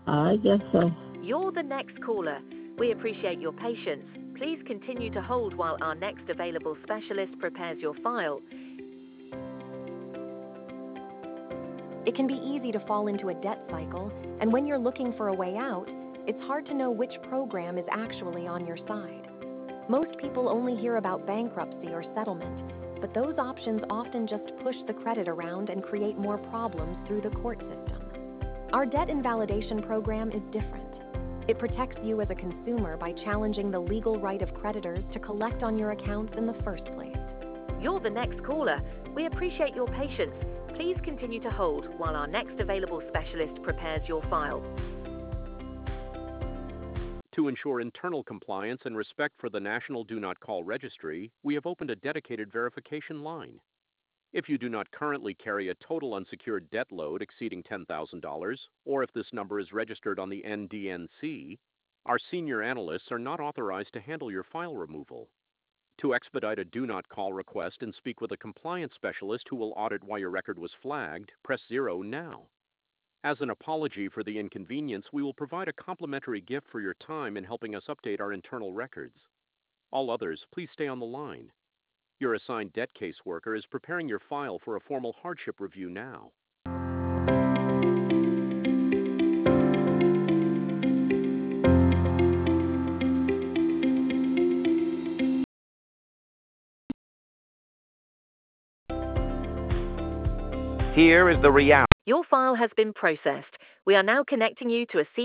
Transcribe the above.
I guess so. You're the next caller. We appreciate your patience. Please continue to hold while our next available specialist prepares your file. It can be easy to fall into a debt cycle, and when you're looking for a way out, it's hard to know which program is actually on your side. Most people only hear about bankruptcy or settlement, but those options often just push the credit around and create more problems through the court system. Our debt invalidation program is different. It protects you as a consumer by challenging the legal right of creditors to collect on your accounts in the first place. You're the next caller. We appreciate your patience. Please continue to hold while our next available specialist prepares your file. To ensure internal compliance and respect for the National Do Not Call Registry, we have opened a dedicated verification line. If you do not currently carry a total unsecured debt load exceeding $10,000, or if this number is registered on the NDNC, our senior analysts are not authorized to handle your file removal. To expedite a Do Not Call request and speak with a compliance specialist who will audit why your record was flagged, press 0 now. As an apology for the inconvenience, we will provide a complimentary gift for your time in helping us update our internal records. All others, please stay on the line. Your assigned debt caseworker is preparing your file for a formal hardship review now. Here is the reality. Your file has been processed. We are now connecting you to a